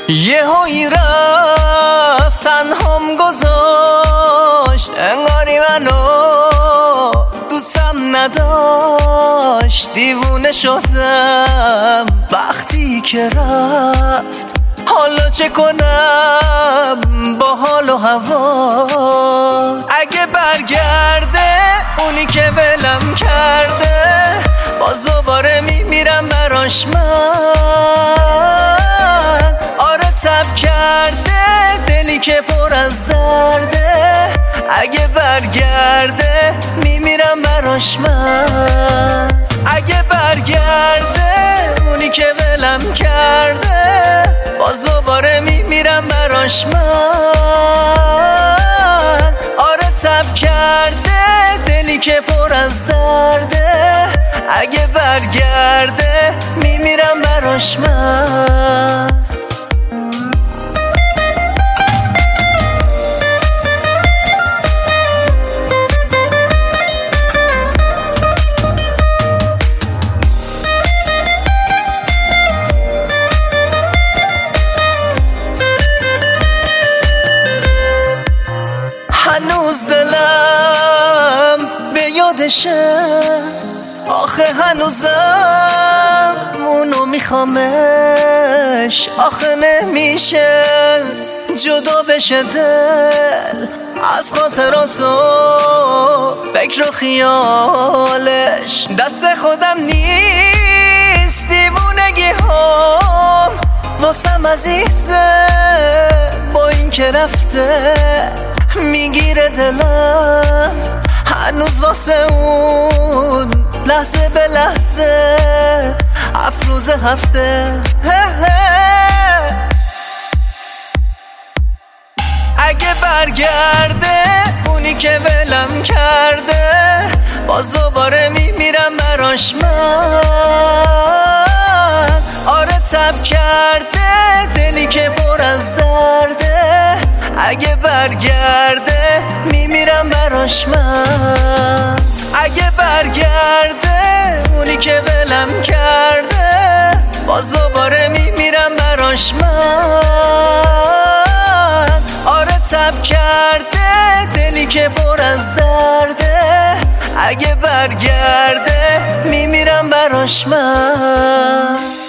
یهویی رفت تنهام گذاشت، انگاری منو دوستم نداشت. دیوونه شدم وقتی که رفت، حالا چه کنم با حال و هوا؟ اگه برگرده اونی که ولم کرده، باز دوباره میمیرم براش من. آره تب کرده دلی که پر از درده، اگه برگرده میمیرم براش من. اگه برگرده اونی که ولم کرده، باز دوباره میمیرم براش من. آره تب کرده دلی که پر از درده، اگه برگرده میمیرم براش من. هنوز دلم به یادشه، آخه هنوزم اونو میخوامش. آخه نمیشه جدا بشه دل از خاطراتو، فکر و خیالش. دست خودم نیست دیوونگی هم واسم عزیزه، با این که رفته میگیره دلم هنوز واسه اون، لحظه به لحظه، افروز هفته. اگه برگرده اونی که ولم کرده، باز دوباره میمیرم براش من. آره تب کرده دلی که پر از درده، اگه برگرده میمیرم براش من. اگه برگرده اونی که ولم کرده، باز دوباره میمیرم براش من. آره تب کرده دلی که پر از درده، اگه برگرده میمیرم براش من.